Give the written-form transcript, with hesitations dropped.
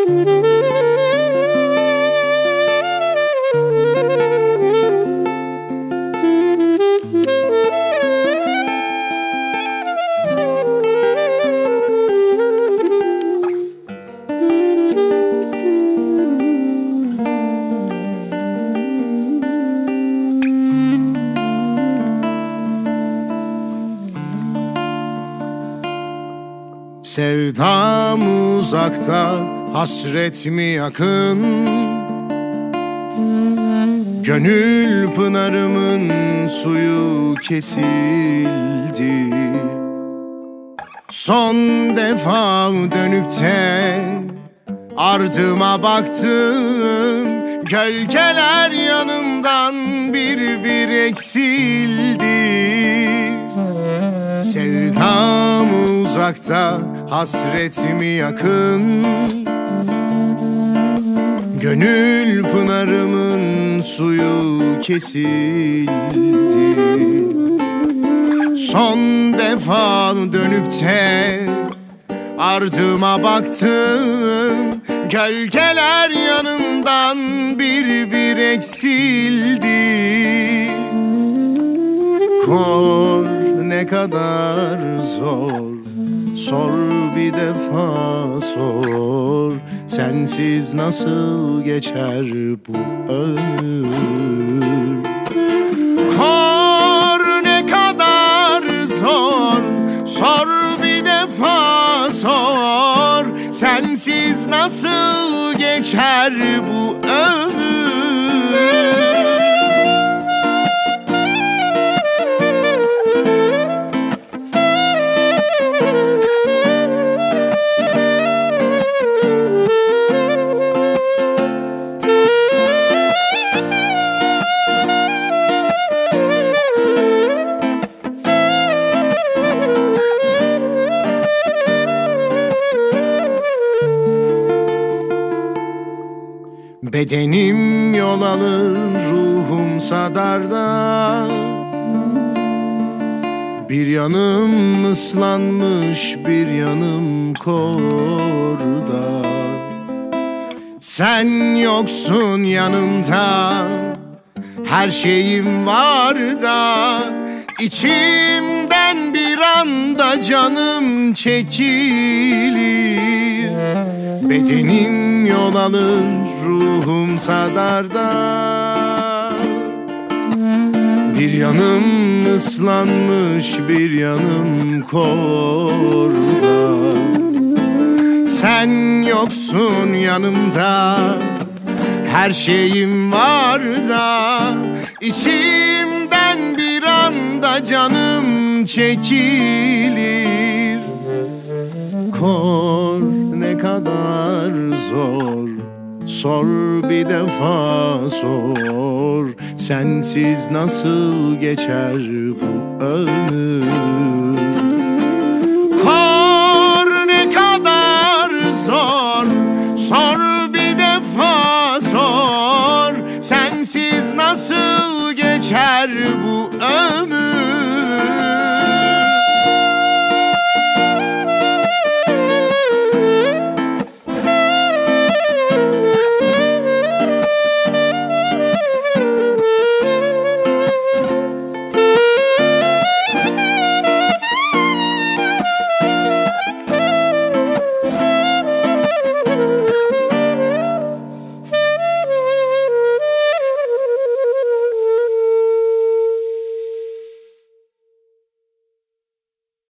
Sevdam uzakta, hasret mi yakın? Gönül pınarımın suyu kesildi. Son defa dönüp de ardıma baktım. Gölgeler yanımdan bir bir eksildi. Sevdam uzakta, hasretimi yakın. Gönül pınarımın suyu kesildi. Son defa dönüp de ardıma baktım. Gölgeler yanımdan bir bir eksildi. Kor ne kadar zor, sor bir defa sor. Sensiz nasıl geçer bu ömür? Kor ne kadar zor, sor bir defa sor. Sensiz nasıl geçer bu ömür? Bedenim yol alır, ruhum sadarda. Bir yanım ıslanmış, bir yanım korda. Sen yoksun yanımda, her şeyim var da. İçimden bir anda canım çekilir. Bedenim yol alır, ruhum sadarda. Bir yanım ıslanmış, bir yanım korda. Sen yoksun yanımda, her şeyim var da. İçimden bir anda canım çekilir. Kor ne kadar zor, sor bir defa sor. Sensiz nasıl geçer bu ömür?